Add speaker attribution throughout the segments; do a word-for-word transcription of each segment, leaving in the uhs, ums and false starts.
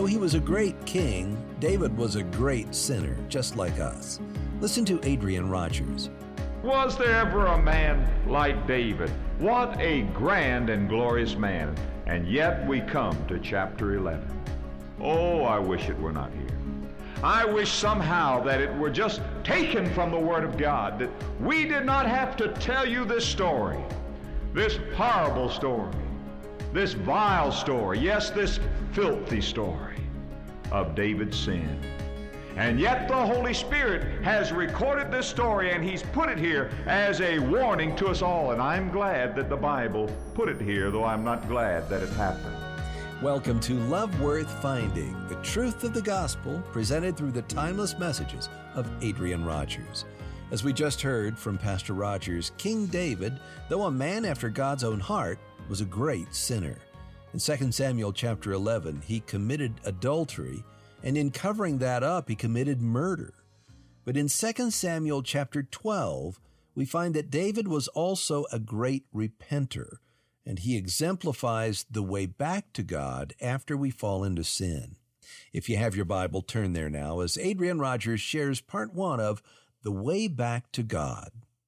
Speaker 1: Though he was a great king, David was a great sinner, just like us. Listen to Adrian Rogers.
Speaker 2: Was there ever a man like David? What a grand and glorious man. And yet we come to chapter eleven. Oh, I wish it were not here. I wish somehow that it were just taken from the Word of God, that we did not have to tell you this story, this horrible story, this vile story, yes, this filthy story of David's sin. And yet the Holy Spirit has recorded this story, and He's put it here as a warning to us all. And I'm glad that the Bible put it here, though I'm not glad that it happened.
Speaker 1: Welcome to Love Worth Finding, the truth of the gospel presented through the timeless messages of Adrian Rogers. As we just heard from Pastor Rogers, King David, though a man after God's own heart, was a great sinner. In Second Samuel chapter eleven, he committed adultery, and in covering that up, he committed murder. But in Second Samuel chapter twelve, we find that David was also a great repenter, and he exemplifies the way back to God after we fall into sin. If you have your Bible, turn there now as Adrian Rogers shares part one of The Way Back to God.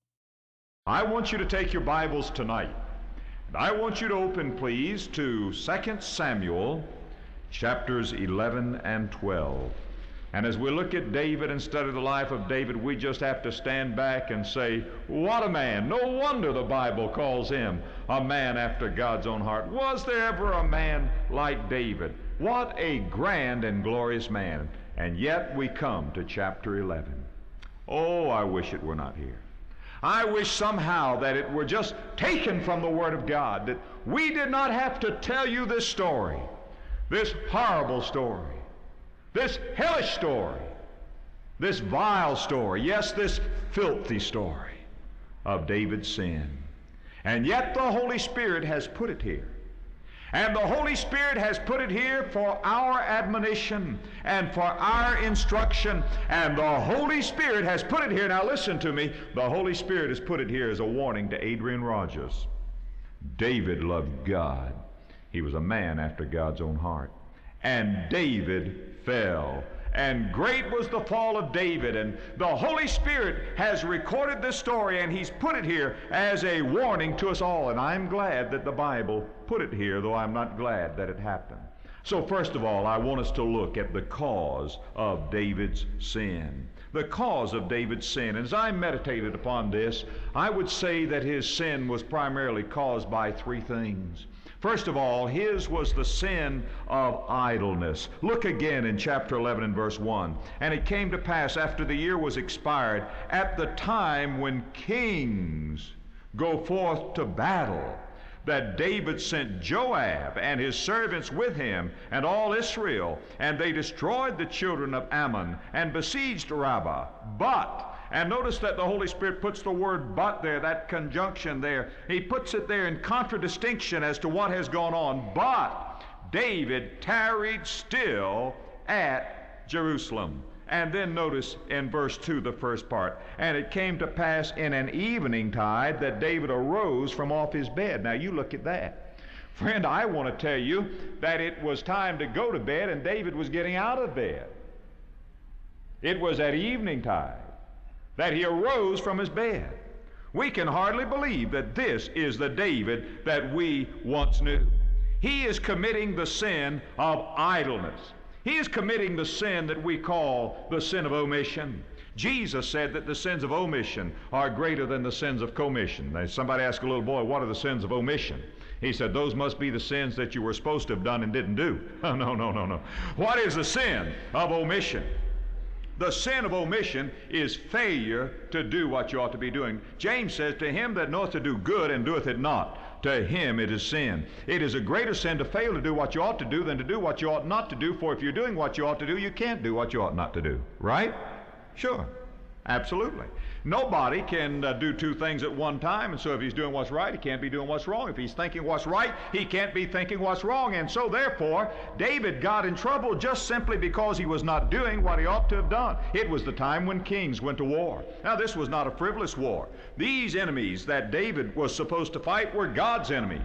Speaker 2: I want you to take your Bibles tonight, and I want you to open, please, to Second Samuel chapters eleven and twelve. And as we look at David and study the life of David, we just have to stand back and say, what a man. No wonder the Bible calls him a man after God's own heart. Was there ever a man like David? What a grand and glorious man. And yet we come to chapter eleven. Oh, I wish it were not here. I wish somehow that it were just taken from the Word of God, that we did not have to tell you this story, this horrible story, this hellish story, this vile story, yes, this filthy story of David's sin. And yet the Holy Spirit has put it here. And the Holy Spirit has put it here for our admonition and for our instruction. And the Holy Spirit has put it here. Now listen to me. The Holy Spirit has put it here as a warning to Adrian Rogers. David loved God. He was a man after God's own heart. And David fell. And great was the fall of David. And the Holy Spirit has recorded this story, and He's put it here as a warning to us all. And I'm glad that the Bible put it here, though I'm not glad that it happened. So first of all, I want us to look at the cause of David's sin. The cause of David's sin. And as I meditated upon this, I would say that his sin was primarily caused by three things. First of all, his was the sin of idleness. Look again in chapter eleven and verse one. And it came to pass after the year was expired, at the time when kings go forth to battle, that David sent Joab and his servants with him and all Israel, and they destroyed the children of Ammon and besieged Rabbah. But, and notice that the Holy Spirit puts the word but there, that conjunction there. He puts it there in contradistinction as to what has gone on. But David tarried still at Jerusalem. And then notice in verse two, the first part. And it came to pass in an evening tide that David arose from off his bed. Now you look at that. Friend, I want to tell you that it was time to go to bed, and David was getting out of bed. It was at evening tide that he arose from his bed. We can hardly believe that this is the David that we once knew. He is committing the sin of idleness. He is committing the sin that we call the sin of omission. Jesus said that the sins of omission are greater than the sins of commission. Now, somebody asked a little boy, what are the sins of omission? He said, those must be the sins that you were supposed to have done and didn't do. Oh, no, no, no, no. What is the sin of omission? The sin of omission is failure to do what you ought to be doing. James says, to him that knoweth to do good and doeth it not, to him it is sin. It is a greater sin to fail to do what you ought to do than to do what you ought not to do, for if you're doing what you ought to do, you can't do what you ought not to do. Right? Sure. Absolutely. Nobody can uh, do two things at one time, and so if he's doing what's right, he can't be doing what's wrong. If he's thinking what's right, he can't be thinking what's wrong. And so therefore, David got in trouble just simply because he was not doing what he ought to have done. It was the time when kings went to war. Now, this was not a frivolous war. These enemies that David was supposed to fight were God's enemies.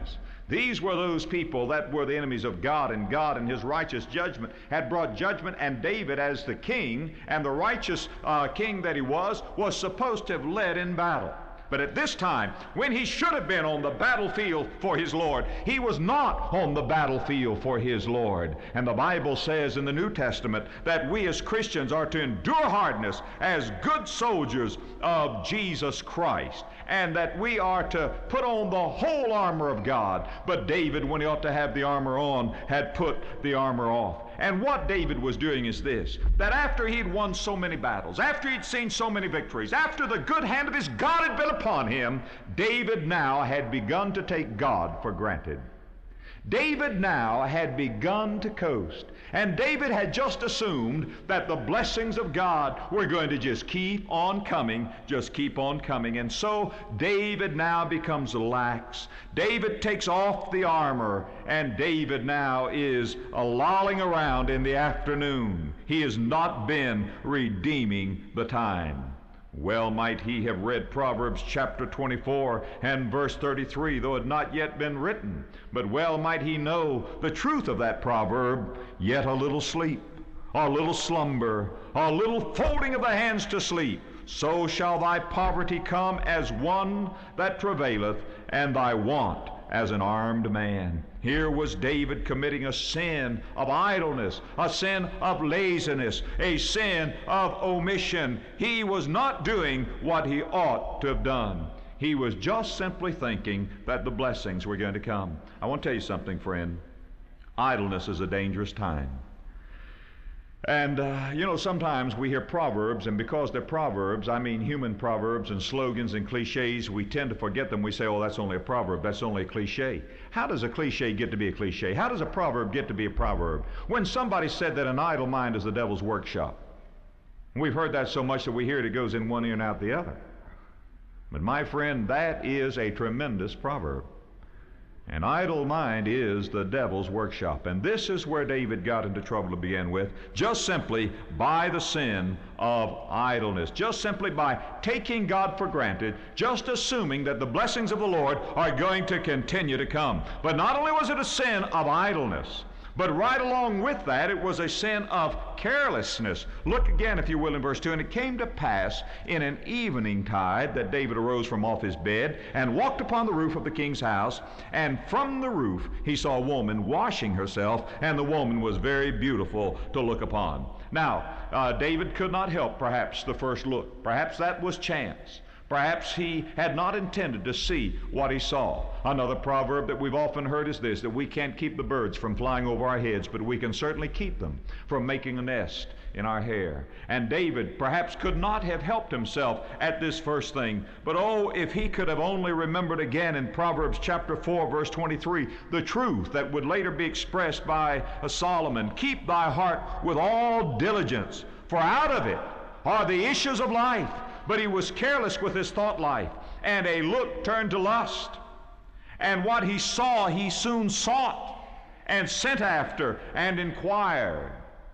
Speaker 2: These were those people that were the enemies of God, and God in his righteous judgment had brought judgment, and David as the king and the righteous uh, king that he was, was supposed to have led in battle. But at this time, when he should have been on the battlefield for his Lord, he was not on the battlefield for his Lord. And the Bible says in the New Testament that we as Christians are to endure hardness as good soldiers of Jesus Christ, and that we are to put on the whole armor of God. But David, when he ought to have the armor on, had put the armor off. And what David was doing is this, that after he'd won so many battles, after he'd seen so many victories, after the good hand of his God had been upon him, David now had begun to take God for granted. David now had begun to coast. And David had just assumed that the blessings of God were going to just keep on coming, just keep on coming. And so David now becomes lax. David takes off the armor, and David now is a lolling around in the afternoon. He has not been redeeming the time. Well might he have read Proverbs chapter twenty-four and verse thirty-three, though it had not yet been written. But well might he know the truth of that proverb, yet a little sleep, a little slumber, a little folding of the hands to sleep, so shall thy poverty come as one that travaileth, and thy want as an armed man. Here was David committing a sin of idleness, a sin of laziness, a sin of omission. He was not doing what he ought to have done. He was just simply thinking that the blessings were going to come. I want to tell you something, friend. Idleness is a dangerous time. And, uh, you know, sometimes we hear proverbs, and because they're proverbs, I mean human proverbs and slogans and cliches, we tend to forget them. We say, oh, that's only a proverb, that's only a cliche. How does a cliche get to be a cliche? How does a proverb get to be a proverb? When somebody said that an idle mind is the devil's workshop. We've heard that so much that we hear it, it goes in one ear and out the other. But my friend, that is a tremendous proverb. An idle mind is the devil's workshop. And this is where David got into trouble to begin with, just simply by the sin of idleness, just simply by taking God for granted, just assuming that the blessings of the Lord are going to continue to come. But not only was it a sin of idleness, but right along with that, it was a sin of carelessness. Look again, if you will, in verse two. And it came to pass in an evening tide that David arose from off his bed and walked upon the roof of the king's house. And from the roof he saw a woman washing herself, and the woman was very beautiful to look upon. Now, uh, David could not help perhaps the first look. Perhaps that was chance. Perhaps he had not intended to see what he saw. Another proverb that we've often heard is this, that we can't keep the birds from flying over our heads, but we can certainly keep them from making a nest in our hair. And David perhaps could not have helped himself at this first thing, but oh, if he could have only remembered again in Proverbs chapter four, verse twenty-three, the truth that would later be expressed by Solomon, keep thy heart with all diligence, for out of it are the issues of life. But he was careless with his thought life, and a look turned to lust. And what he saw, he soon sought and sent after and inquired.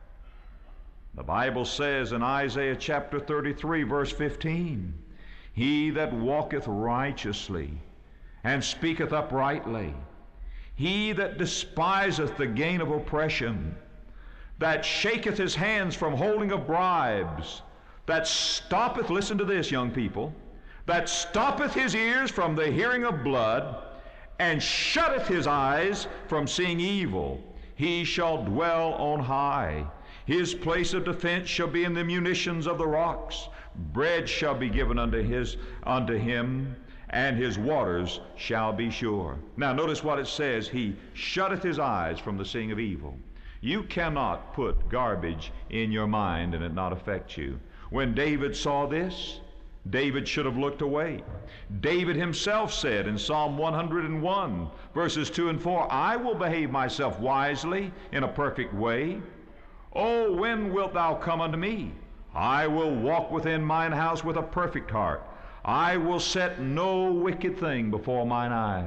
Speaker 2: The Bible says in Isaiah chapter thirty-three, verse fifteen, he that walketh righteously and speaketh uprightly, he that despiseth the gain of oppression, that shaketh his hands from holding of bribes, that stoppeth, listen to this, young people, that stoppeth his ears from the hearing of blood, and shutteth his eyes from seeing evil, he shall dwell on high. His place of defense shall be in the munitions of the rocks. Bread shall be given unto his unto him, and his waters shall be sure. Now notice what it says, he shutteth his eyes from the seeing of evil. You cannot put garbage in your mind and it not affect you. When David saw this, David should have looked away. David himself said in Psalm one hundred and one, verses two and four, I will behave myself wisely in a perfect way. Oh, when wilt thou come unto me? I will walk within mine house with a perfect heart. I will set no wicked thing before mine eyes.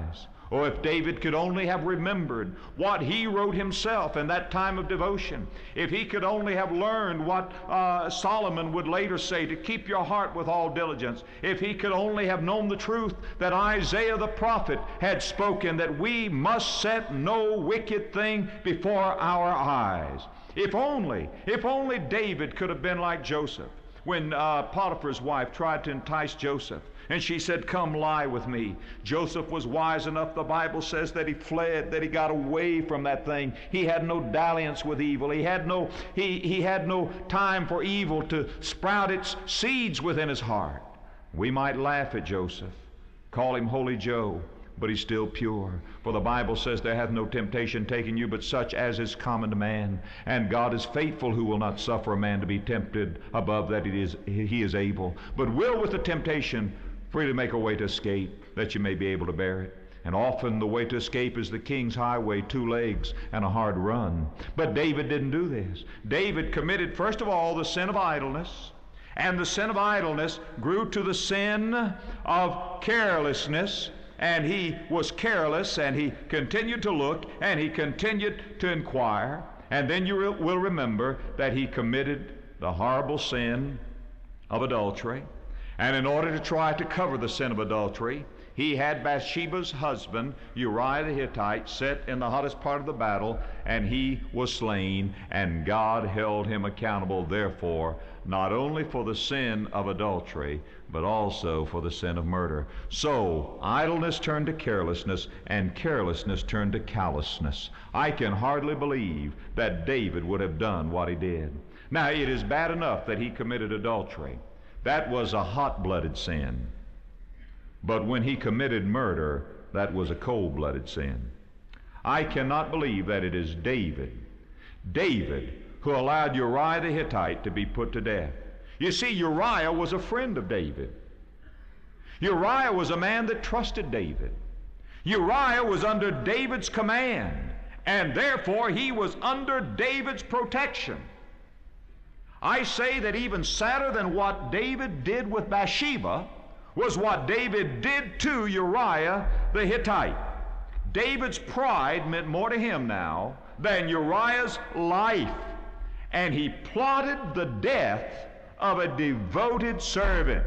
Speaker 2: Oh, if David could only have remembered what he wrote himself in that time of devotion. If he could only have learned what uh, Solomon would later say, to keep your heart with all diligence. If he could only have known the truth that Isaiah the prophet had spoken, that we must set no wicked thing before our eyes. If only, if only David could have been like Joseph. When uh, Potiphar's wife tried to entice Joseph, and she said, "Come lie with me." Joseph was wise enough, the Bible says, that he fled, that he got away from that thing. He had no dalliance with evil. He had no, he, he had no time for evil to sprout its seeds within his heart. We might laugh at Joseph, call him Holy Joe, but he's still pure. For the Bible says, "There hath no temptation taken you but such as is common to man. And God is faithful, who will not suffer a man to be tempted above that it is, he is able, but will with the temptation freely make a way to escape, that you may be able to bear it." And often the way to escape is the king's highway, two legs and a hard run. But David didn't do this. David committed, first of all, the sin of idleness. And the sin of idleness grew to the sin of carelessness. And he was careless, and he continued to look, and he continued to inquire. And then you will remember that he committed the horrible sin of adultery. And in order to try to cover the sin of adultery, he had Bathsheba's husband, Uriah the Hittite, set in the hottest part of the battle, and he was slain, and God held him accountable, therefore, not only for the sin of adultery, but also for the sin of murder. So, idleness turned to carelessness, and carelessness turned to callousness. I can hardly believe that David would have done what he did. Now, it is bad enough that he committed adultery. That was a hot-blooded sin. But when he committed murder, that was a cold-blooded sin. I cannot believe that it is David, David, who allowed Uriah the Hittite to be put to death. You see, Uriah was a friend of David. Uriah was a man that trusted David. Uriah was under David's command, and therefore he was under David's protection. I say that even sadder than what David did with Bathsheba was what David did to Uriah the Hittite. David's pride meant more to him now than Uriah's life, and he plotted the death of a devoted servant.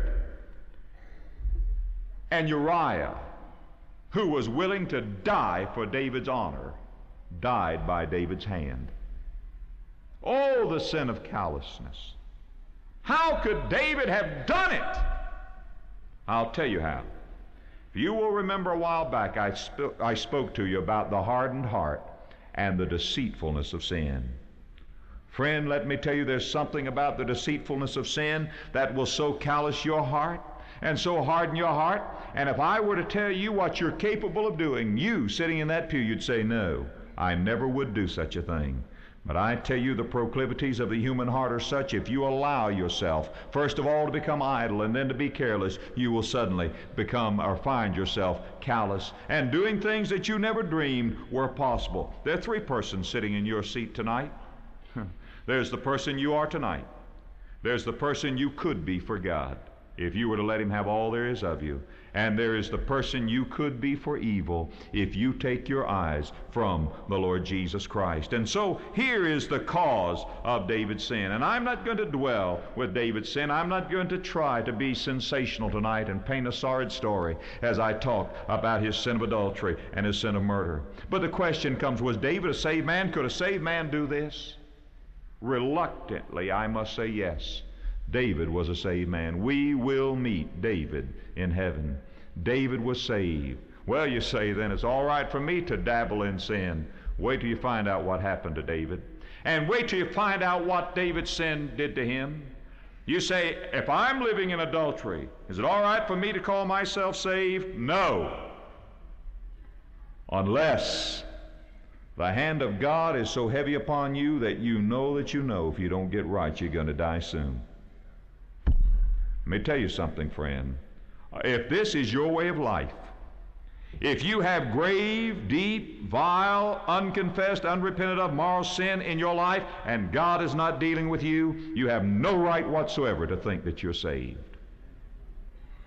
Speaker 2: And Uriah, who was willing to die for David's honor, died by David's hand. Oh, the sin of callousness. How could David have done it? I'll tell you how. If you will remember a while back, I, sp- I spoke to you about the hardened heart and the deceitfulness of sin. Friend, let me tell you, there's something about the deceitfulness of sin that will so callous your heart and so harden your heart. And if I were to tell you what you're capable of doing, you sitting in that pew, you'd say, "No, I never would do such a thing." But I tell you, the proclivities of the human heart are such, if you allow yourself, first of all, to become idle and then to be careless, you will suddenly become or find yourself callous and doing things that you never dreamed were possible. There are three persons sitting in your seat tonight. There's the person you are tonight. There's the person you could be for God, if you were to let him have all there is of you. And there is the person you could be for evil if you take your eyes from the Lord Jesus Christ. And so here is the cause of David's sin. And I'm not going to dwell with David's sin. I'm not going to try to be sensational tonight and paint a sordid story as I talk about his sin of adultery and his sin of murder. But the question comes, was David a saved man? Could a saved man do this? Reluctantly, I must say yes. David was a saved man. We will meet David in heaven. David was saved. Well, you say, then it's all right for me to dabble in sin. Wait till you find out what happened to David. And wait till you find out what David's sin did to him. You say, if I'm living in adultery, is it all right for me to call myself saved? No. Unless the hand of God is so heavy upon you that you know that you know if you don't get right, you're going to die soon. Let me tell you something, friend. If this is your way of life, if you have grave, deep, vile, unconfessed, unrepented of moral sin in your life, and God is not dealing with you, you have no right whatsoever to think that you're saved.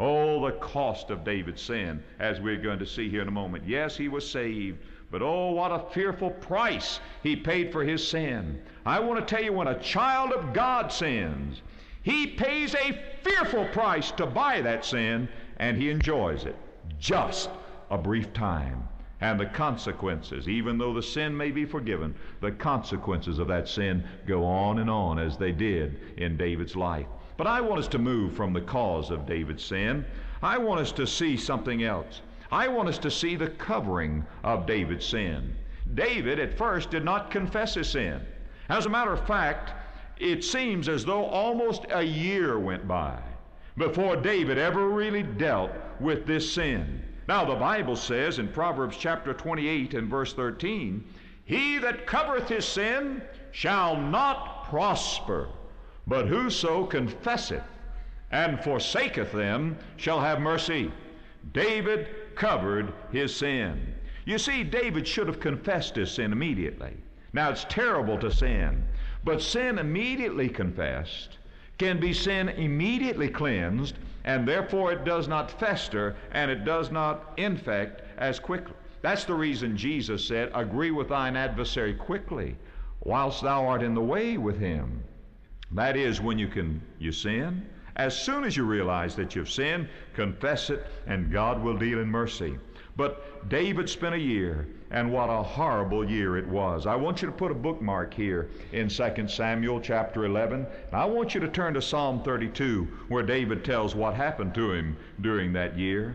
Speaker 2: Oh, the cost of David's sin, as we're going to see here in a moment. Yes, he was saved, but oh, what a fearful price he paid for his sin. I want to tell you, when a child of God sins, he pays a fearful price to buy that sin, and he enjoys it just a brief time. And the consequences, even though the sin may be forgiven, the consequences of that sin go on and on, as they did in David's life. But I want us to move from the cause of David's sin. I want us to see something else. I want us to see the covering of David's sin. David at first did not confess his sin. As a matter of fact, it seems as though almost a year went by before David ever really dealt with this sin. Now the Bible says in Proverbs chapter twenty-eight and verse thirteen, "He that covereth his sin shall not prosper, but whoso confesseth and forsaketh them shall have mercy." David covered his sin. You see, David should have confessed his sin immediately. Now, it's terrible to sin, but sin immediately confessed can be sin immediately cleansed, and therefore it does not fester and it does not infect as quickly. That's the reason Jesus said, "Agree with thine adversary quickly, whilst thou art in the way with him." That is, when you can you sin, as soon as you realize that you've sinned, confess it, and God will deal in mercy. But David spent a year, and what a horrible year it was. I want you to put a bookmark here in Second Samuel chapter eleven. And I want you to turn to Psalm thirty-two, where David tells what happened to him during that year.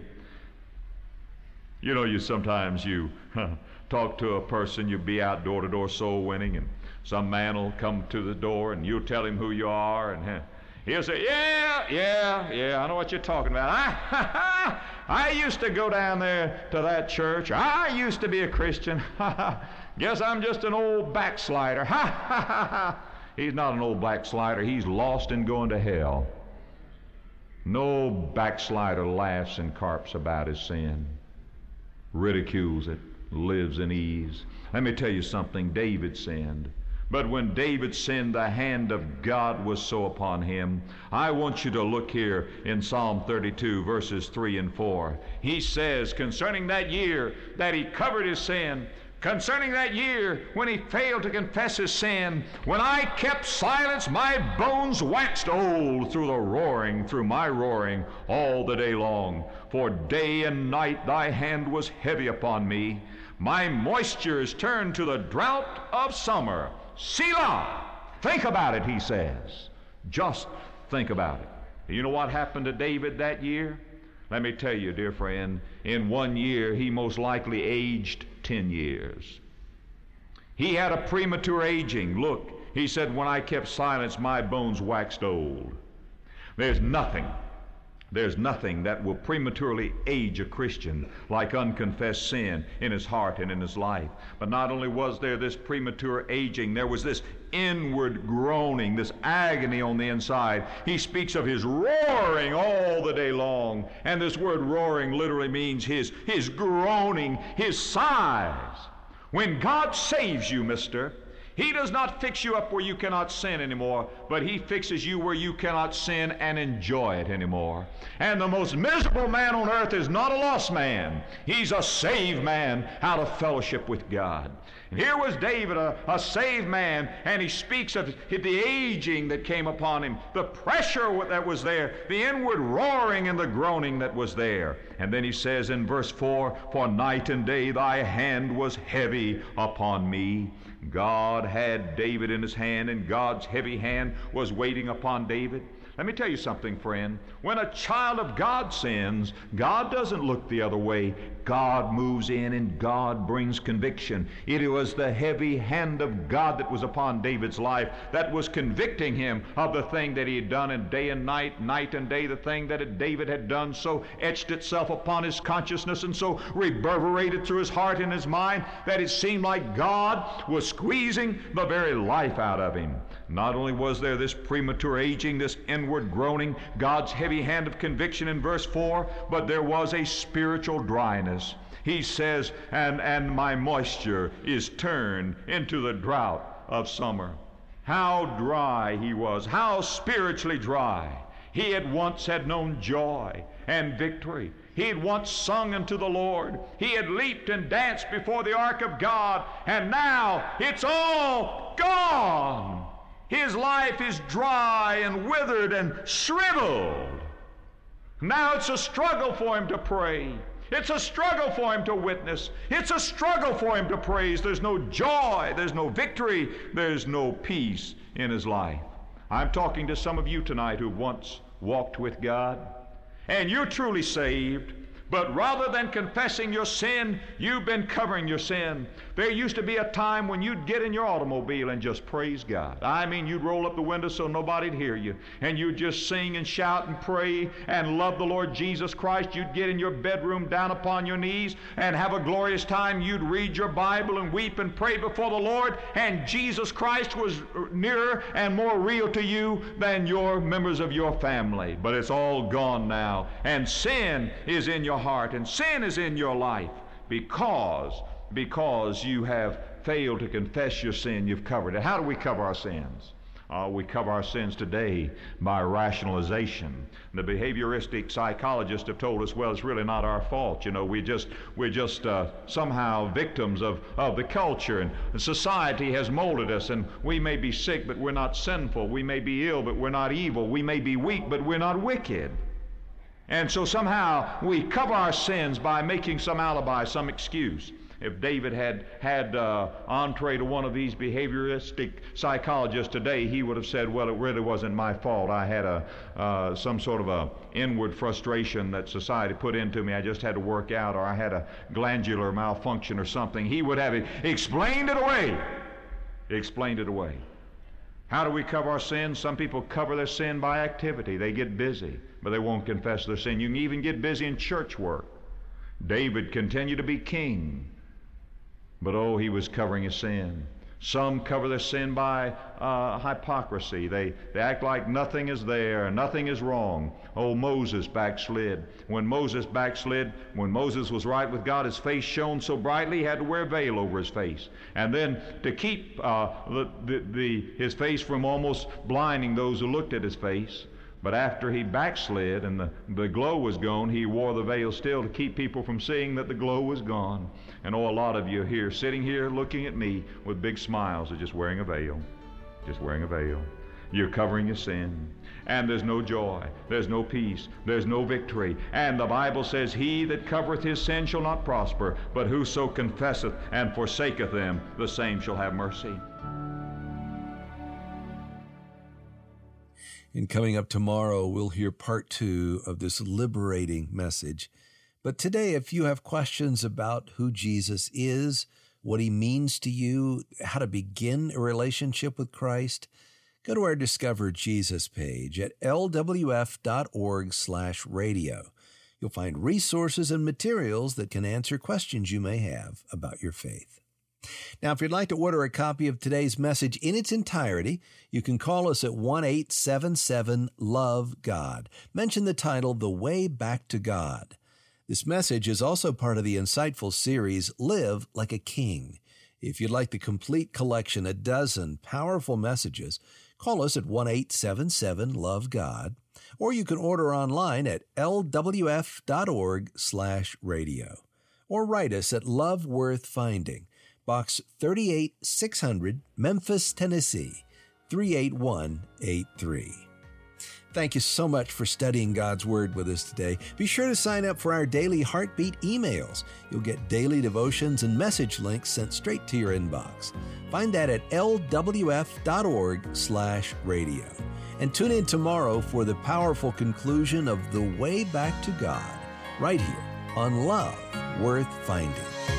Speaker 2: You know, you sometimes you talk to a person, you be out door to door soul winning, and some man will come to the door and you'll tell him who you are, and he'll say, yeah, yeah, yeah, I know what you're talking about. I, I used to go down there to that church. I used to be a Christian. Guess I'm just an old backslider. He's not an old backslider. He's lost and going to hell. No backslider laughs and carps about his sin, ridicules it, lives in ease. Let me tell you something. David sinned. But when David sinned, the hand of God was so upon him. I want you to look here in Psalm thirty-two, verses three and four. He says concerning that year that he covered his sin, concerning that year when he failed to confess his sin, "When I kept silence, my bones waxed old through the roaring, through my roaring, all the day long. For day and night thy hand was heavy upon me. My moisture is turned to the drought of summer. Selah." Think about it, he says. Just think about it. You know what happened to David that year? Let me tell you, dear friend, in one year he most likely aged ten years. He had a premature aging. Look, he said, "When I kept silence, my bones waxed old." There's nothing There's nothing that will prematurely age a Christian like unconfessed sin in his heart and in his life. But not only was there this premature aging, there was this inward groaning, this agony on the inside. He speaks of his roaring all the day long. And this word roaring literally means his, his groaning, his sighs. When God saves you, mister, He does not fix you up where you cannot sin anymore, but He fixes you where you cannot sin and enjoy it anymore. And the most miserable man on earth is not a lost man. He's a saved man out of fellowship with God. And here was David, a, a saved man, and he speaks of the aging that came upon him, the pressure that was there, the inward roaring and the groaning that was there. And then he says in verse four, "For night and day thy hand was heavy upon me." God had David in his hand, and God's heavy hand was waiting upon David. Let me tell you something, friend. When a child of God sins, God doesn't look the other way. God moves in and God brings conviction. It was the heavy hand of God that was upon David's life that was convicting him of the thing that he had done, and day and night, night and day, the thing that David had done so etched itself upon his consciousness and so reverberated through his heart and his mind that it seemed like God was squeezing the very life out of him. Not only was there this premature aging, this inward groaning, God's heavy hand of conviction in verse four, but there was a spiritual dryness. He says, and, and my moisture is turned into the drought of summer. How dry he was, how spiritually dry. He had once had known joy, and victory. He had once sung unto the Lord. He had leaped and danced before the ark of God, and now it's all gone. His life is dry and withered and shriveled. Now it's a struggle for him to pray. It's a struggle for him to witness. It's a struggle for him to praise. There's no joy. There's no victory. There's no peace in his life. I'm talking to some of you tonight who once walked with God, and you're truly saved, but rather than confessing your sin, you've been covering your sin. There used to be a time when you'd get in your automobile and just praise God. I mean, you'd roll up the window so nobody'd hear you, and you'd just sing and shout and pray and love the Lord Jesus Christ. You'd get in your bedroom down upon your knees and have a glorious time. You'd read your Bible and weep and pray before the Lord, and Jesus Christ was nearer and more real to you than your members of your family. But it's all gone now, and sin is in your heart, and sin is in your life because because you have failed to confess your sin. You've covered it. How do we cover our sins? Uh, we cover our sins today by rationalization. The behavioristic psychologists have told us, well, it's really not our fault. You know, we just we're just uh, somehow victims of of the culture, and society has molded us, and we may be sick, but we're not sinful. We may be ill, but we're not evil. We may be weak, but we're not wicked. And so somehow we cover our sins by making some alibi, some excuse. If David had had uh, entree to one of these behavioristic psychologists today, he would have said, well, it really wasn't my fault. I had a uh, some sort of a inward frustration that society put into me. I just had to work out, or I had a glandular malfunction or something. He would have explained it away. Explained it away. How do we cover our sins? Some people cover their sin by activity. They get busy, but they won't confess their sin. You can even get busy in church work. David continued to be king, but oh, he was covering his sin. Some cover their sin by uh, hypocrisy. They, they act like nothing is there, nothing is wrong. Oh, Moses backslid. When Moses backslid, when Moses was right with God, his face shone so brightly he had to wear a veil over his face. And then to keep uh, the, the, the, his face from almost blinding those who looked at his face, but after he backslid and the, the glow was gone, he wore the veil still to keep people from seeing that the glow was gone. And oh, a lot of you here, sitting here looking at me with big smiles, are just wearing a veil. Just wearing a veil. You're covering your sin. And there's no joy. There's no peace. There's no victory. And the Bible says, he that covereth his sin shall not prosper, but whoso confesseth and forsaketh them, the same shall have mercy.
Speaker 1: And coming up tomorrow, we'll hear part two of this liberating message. But today, if you have questions about who Jesus is, what he means to you, how to begin a relationship with Christ, go to our Discover Jesus page at l w f dot org slash radio. You'll find resources and materials that can answer questions you may have about your faith. Now, if you'd like to order a copy of today's message in its entirety, you can call us at one eight seven seven love God. Mention the title, The Way Back to God. This message is also part of the insightful series, Live Like a King. If you'd like the complete collection, a dozen powerful messages, call us at one eight seven seven love God, or you can order online at l w f dot org slash radio, or write us at Love Worth Finding, Box thirty-eight six hundred, Memphis, Tennessee, three eight one eight three. Thank you so much for studying God's Word with us today. Be sure to sign up for our daily Heartbeat emails. You'll get daily devotions and message links sent straight to your inbox. Find that at l w f dot org slash radio. And tune in tomorrow for the powerful conclusion of The Way Back to God, right here on Love Worth Finding.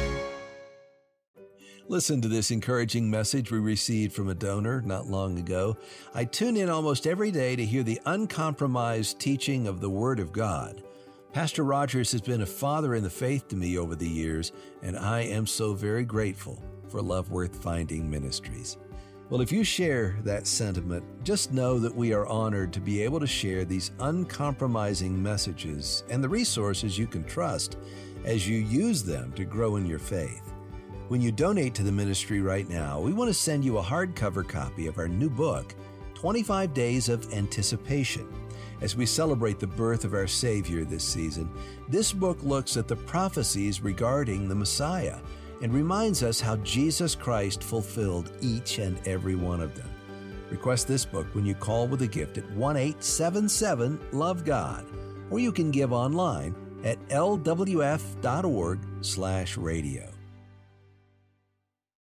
Speaker 1: Listen to this encouraging message we received from a donor not long ago. I tune in almost every day to hear the uncompromised teaching of the Word of God. Pastor Rogers has been a father in the faith to me over the years, and I am so very grateful for Love Worth Finding Ministries. Well, if you share that sentiment, just know that we are honored to be able to share these uncompromising messages and the resources you can trust as you use them to grow in your faith. When you donate to the ministry right now, we want to send you a hardcover copy of our new book, twenty-five Days of Anticipation. As we celebrate the birth of our Savior this season, this book looks at the prophecies regarding the Messiah and reminds us how Jesus Christ fulfilled each and every one of them. Request this book when you call with a gift at one eight seven seven love God, or you can give online at l w f dot org slash radio.